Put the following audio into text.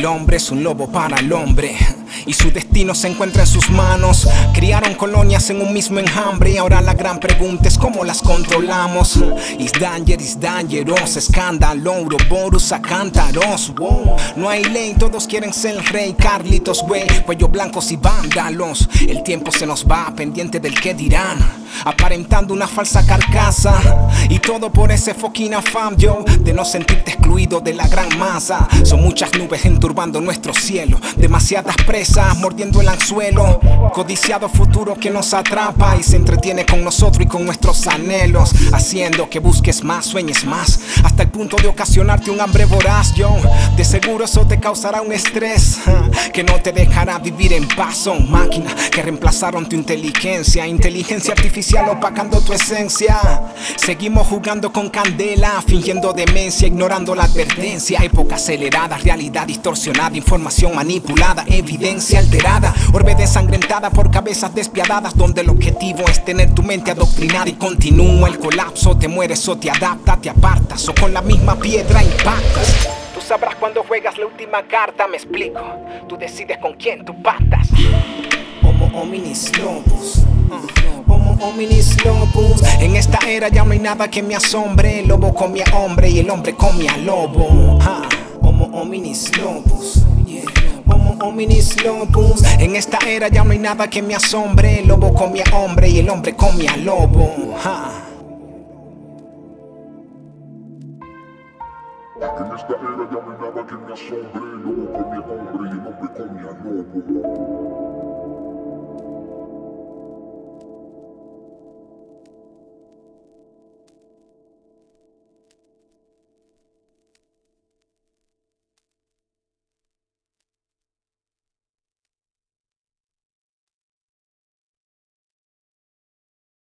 El hombre es un lobo para el hombre y su destino se encuentra en sus manos. Criaron colonias en un mismo enjambre y ahora la gran pregunta es cómo las controlamos. Is dangerous, escándalo, Ouroboros a cántaros. Wow. No hay ley, todos quieren ser el rey. Carlitos, güey, cuello blancos y vándalos. El tiempo se nos va pendiente del que dirán, aparentando una falsa carcasa. Y todo por ese fucking afán, yo, de no sentirte excluido de la gran masa. Son muchas nubes enturbando nuestro cielo, demasiadas presas mordiendo el anzuelo. Codiciado futuro que nos atrapa y se entretiene con nosotros y con nuestros anhelos, haciendo que busques más, sueñes más, hasta el punto de ocasionarte un hambre voraz, yo. De seguro eso te causará un estrés que no te dejará vivir en paz. Son máquinas que reemplazaron tu inteligencia, inteligencia artificial opacando tu esencia. Seguimos jugando con candela, fingiendo demencia, ignorando la advertencia. Época acelerada, realidad distorsionada, información manipulada, evidencia alterada, orbe desangrentada por cabezas despiadadas, donde el objetivo es tener tu mente adoctrinada. Y continúa el colapso, te mueres o te adaptas, te apartas o con la misma piedra impactas. Tú sabrás cuando juegas la última carta, me explico. Tú decides con quién tú pactas. Homo hominis locus, Homo hominis locus. En esta era ya no hay nada que me asombre. El lobo come a hombre y el hombre come a lobo. Homo hominis locus, yeah. Homo hominis locus. En esta era ya no hay nada que me asombre. El lobo come a hombre y el hombre come a lobo. En esta era ya no hay nada que me asombre. El lobo come a hombre y el hombre come a lobo.